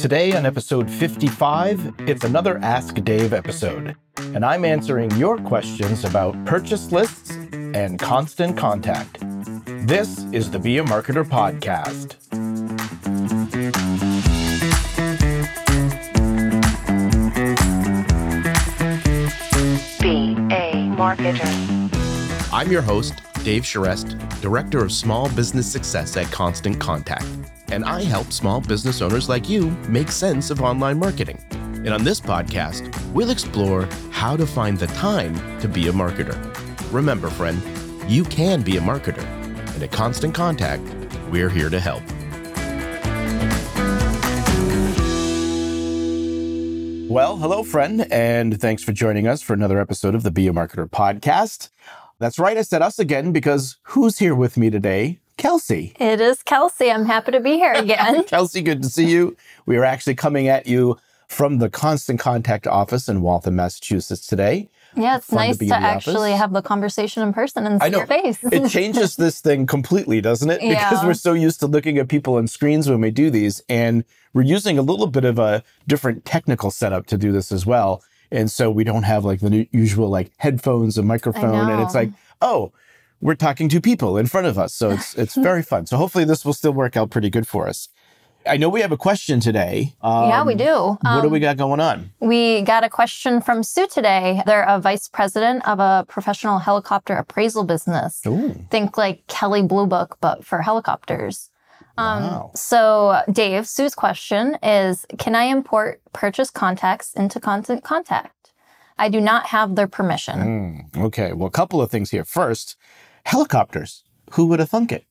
Today on episode 55, it's another Ask Dave episode, and I'm answering your questions about purchase lists and Constant Contact. This is the Be a Marketer podcast. Be a Marketer. I'm your host, Dave Charest, Director of Small Business Success at Constant Contact, and I help small business owners like you make sense of online marketing. And on this podcast, we'll explore how to find the time to be a marketer. Remember, friend, you can be a marketer, and at Constant Contact, we're here to help. Well, hello, friend, and thanks for joining us for another episode of the Be a Marketer podcast. That's right, I said us again because who's here with me today? Kelsey. It is Kelsey. I'm happy to be here again. Kelsey, good to see you. We are actually coming at you from the Constant Contact office in Waltham, Massachusetts today. Yeah, it's Fun nice to actually have the conversation in person and see your face. It changes this thing completely, doesn't it? Yeah. Because we're so used to looking at people on screens when we do these, and we're using a little bit of a different technical setup to do this as well. And so we don't have like the usual like headphones and microphone, and it's like, oh, we're talking to people in front of us. So it's very fun. So hopefully this will still work out pretty good for us. I know we have a question today. Yeah, we do. What do we got going on? We got a question from Sue today. They're a vice president of a professional helicopter appraisal business. Ooh. Think like Kelley Blue Book, but for helicopters. Wow. So Dave, Sue's question is, can I import purchase contacts into Constant Contact? I do not have their permission. Okay, well, a couple of things here. First, helicopters. Who would have thunk it?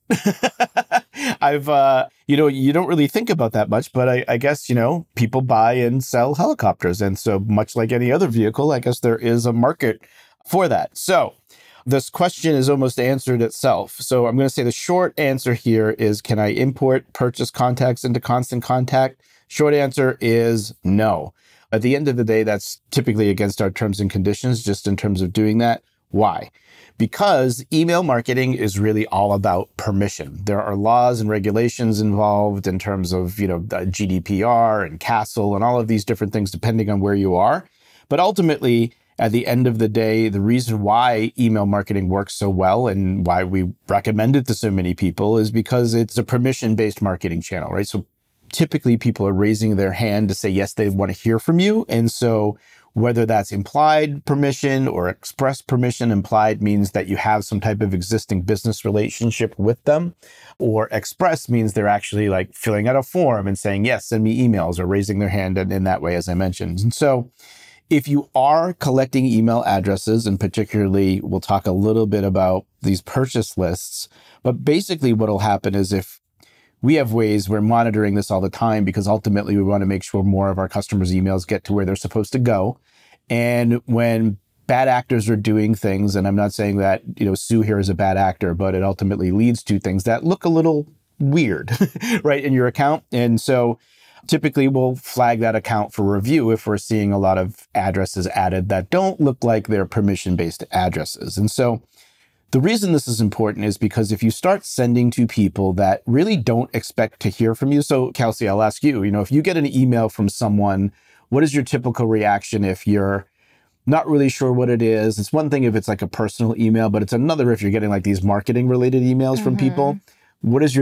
You don't really think about that much, but I guess, people buy and sell helicopters. And so much like any other vehicle, I guess there is a market for that. So this question is almost answered itself. So I'm going to say the short answer here is, can I import purchase contacts into Constant Contact? Short answer is no. At the end of the day, that's typically against our terms and conditions, just in terms of doing that. Why? Because email marketing is really all about permission. There are laws and regulations involved in terms of, the GDPR and CASL and all of these different things, depending on where you are. But ultimately, at the end of the day, the reason why email marketing works so well and why we recommend it to so many people is because it's a permission-based marketing channel, right? So typically people are raising their hand to say, yes, they want to hear from you. And so whether that's implied permission or express permission, implied means that you have some type of existing business relationship with them, or express means they're actually like filling out a form and saying, yes, send me emails, or raising their hand in that way, as I mentioned. And so if you are collecting email addresses, and particularly we'll talk a little bit about these purchase lists, but basically what'll happen is if we have ways, we're monitoring this all the time because ultimately we want to make sure more of our customers' emails get to where they're supposed to go. And when bad actors are doing things, and I'm not saying that, Sue here is a bad actor, but it ultimately leads to things that look a little weird, right, in your account. And so typically we'll flag that account for review if we're seeing a lot of addresses added that don't look like they're permission-based addresses. And so the reason this is important is because if you start sending to people that really don't expect to hear from you. So Kelsey, I'll ask you, if you get an email from someone, what is your typical reaction if you're not really sure what it is? It's one thing if it's like a personal email, but it's another if you're getting like these marketing related emails from people. What do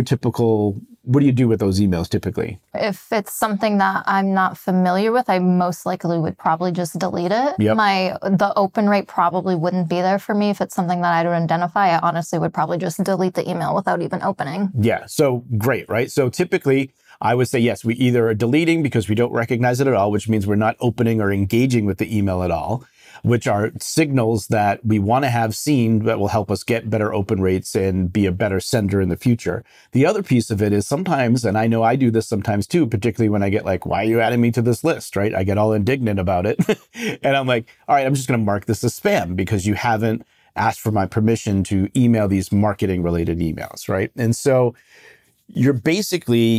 you do with those emails typically? If it's something that I'm not familiar with, I most likely would probably just delete it. Yep. The open rate probably wouldn't be there for me. If it's something that I don't identify, I honestly would probably just delete the email without even opening. Yeah, so great, right? So typically I would say, yes, we either are deleting because we don't recognize it at all, which means we're not opening or engaging with the email at all, which are signals that we want to have seen that will help us get better open rates and be a better sender in the future. The other piece of it is sometimes, and I know I do this sometimes too, particularly when I get like, why are you adding me to this list, right? I get all indignant about it. And I'm like, all right, I'm just going to mark this as spam because you haven't asked for my permission to email these marketing related emails, right? And so you're basically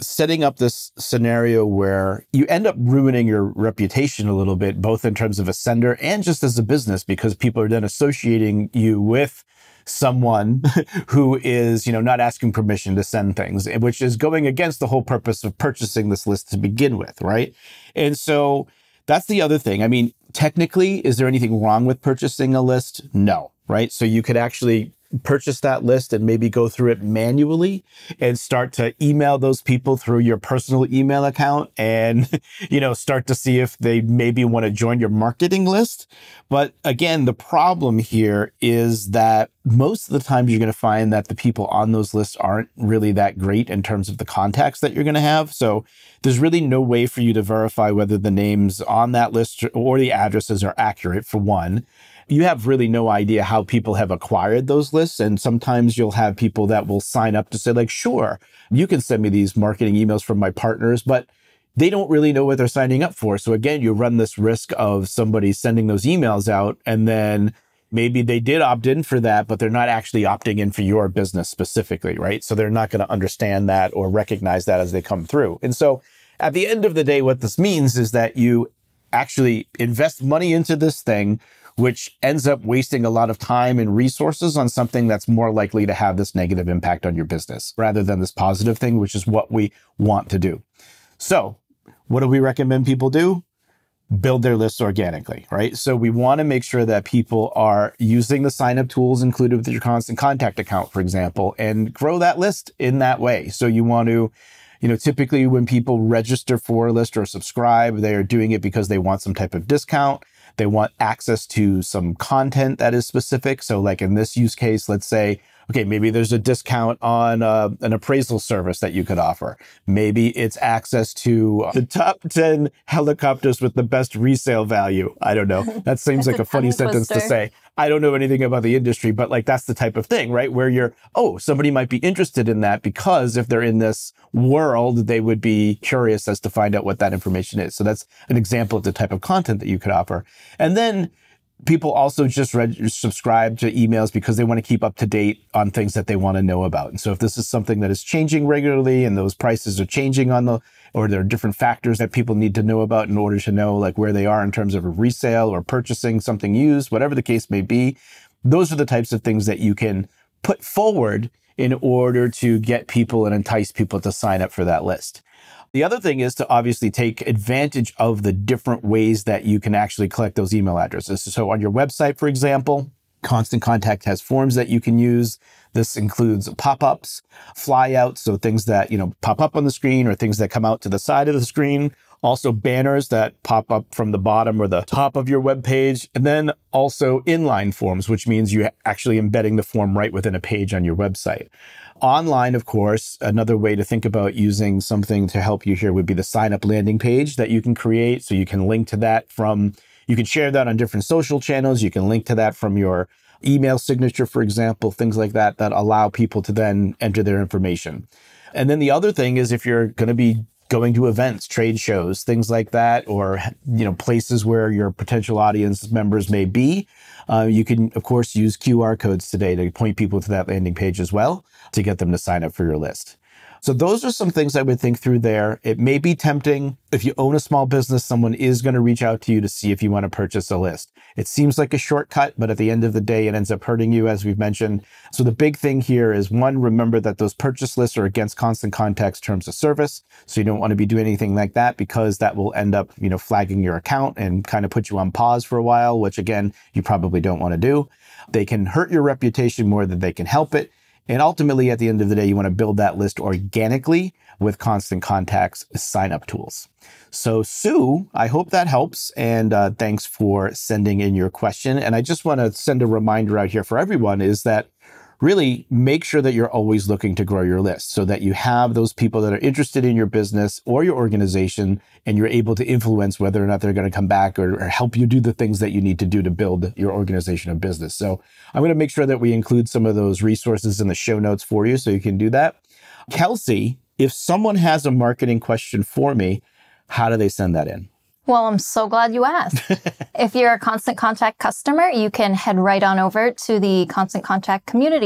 setting up this scenario where you end up ruining your reputation a little bit, both in terms of a sender and just as a business, because people are then associating you with someone who is, not asking permission to send things, which is going against the whole purpose of purchasing this list to begin with, right? And so that's the other thing. I mean, technically, is there anything wrong with purchasing a list? No, right? So you could actually purchase that list and maybe go through it manually and start to email those people through your personal email account and, start to see if they maybe want to join your marketing list. But again, the problem here is that most of the time you're going to find that the people on those lists aren't really that great in terms of the contacts that you're going to have. So there's really no way for you to verify whether the names on that list or the addresses are accurate, for one. You have really no idea how people have acquired those lists. And sometimes you'll have people that will sign up to say, like, sure, you can send me these marketing emails from my partners, but they don't really know what they're signing up for. So again, you run this risk of somebody sending those emails out, and then maybe they did opt in for that, but they're not actually opting in for your business specifically, right? So they're not going to understand that or recognize that as they come through. And so at the end of the day, what this means is that you actually invest money into this thing, which ends up wasting a lot of time and resources on something that's more likely to have this negative impact on your business rather than this positive thing, which is what we want to do. So what do we recommend people do? Build their lists organically, right? So we want to make sure that people are using the sign-up tools included with your Constant Contact account, for example, and grow that list in that way. So you want to, typically when people register for a list or subscribe, they are doing it because they want some type of discount. They want access to some content that is specific. So like in this use case, let's say, okay, maybe there's a discount on an appraisal service that you could offer. Maybe it's access to the top 10 helicopters with the best resale value. I don't know. That seems like a funny sentence to say. I don't know anything about the industry, but like that's the type of thing, right? Where somebody might be interested in that because if they're in this world, they would be curious as to find out what that information is. So that's an example of the type of content that you could offer. And then people also just subscribe to emails because they want to keep up to date on things that they want to know about. And so if this is something that is changing regularly and those prices are changing or there are different factors that people need to know about in order to know like where they are in terms of a resale or purchasing something used, whatever the case may be, those are the types of things that you can put forward in order to get people and entice people to sign up for that list. The other thing is to obviously take advantage of the different ways that you can actually collect those email addresses. So on your website, for example, Constant Contact has forms that you can use. This includes pop-ups, flyouts, so things that, pop up on the screen or things that come out to the side of the screen. Also banners that pop up from the bottom or the top of your web page. And then also inline forms, which means you're actually embedding the form right within a page on your website. Online, of course, another way to think about using something to help you here would be the sign-up landing page that you can create. So you can link to that you can share that on different social channels. You can link to that from your email signature, for example, things like that allow people to then enter their information. And then the other thing is if you're going to be going to events, trade shows, things like that, or places where your potential audience members may be, you can, of course, use QR codes today to point people to that landing page as well to get them to sign up for your list. So those are some things I would think through there. It may be tempting. If you own a small business, someone is going to reach out to you to see if you want to purchase a list. It seems like a shortcut, but at the end of the day, it ends up hurting you, as we've mentioned. So the big thing here is, one, remember that those purchase lists are against Constant Contact's terms of service. So you don't want to be doing anything like that because that will end up, flagging your account and kind of put you on pause for a while, which again, you probably don't want to do. They can hurt your reputation more than they can help it. And ultimately, at the end of the day, you want to build that list organically with Constant Contact's sign-up tools. So, Sue, I hope that helps. And thanks for sending in your question. And I just want to send a reminder out here for everyone is that really make sure that you're always looking to grow your list so that you have those people that are interested in your business or your organization, and you're able to influence whether or not they're going to come back or help you do the things that you need to do to build your organization of business. So I'm going to make sure that we include some of those resources in the show notes for you so you can do that. Kelsey, if someone has a marketing question for me, how do they send that in? Well, I'm so glad you asked. If you're a Constant Contact customer, you can head right on over to the Constant Contact community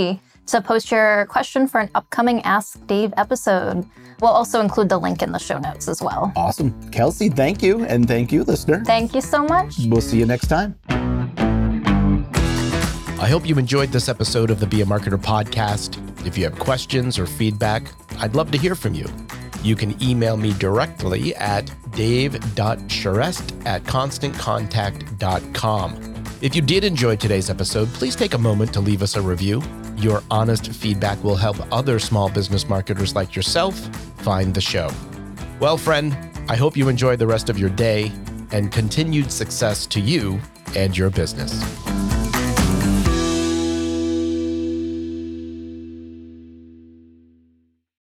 to post your question for an upcoming Ask Dave episode. We'll also include the link in the show notes as well. Awesome. Kelsey, thank you. And thank you, listener. Thank you so much. We'll see you next time. I hope you enjoyed this episode of the Be a Marketer podcast. If you have questions or feedback, I'd love to hear from you. You can email me directly at dave.charest@constantcontact.com. If you did enjoy today's episode, please take a moment to leave us a review. Your honest feedback will help other small business marketers like yourself find the show. Well, friend, I hope you enjoy the rest of your day and continued success to you and your business.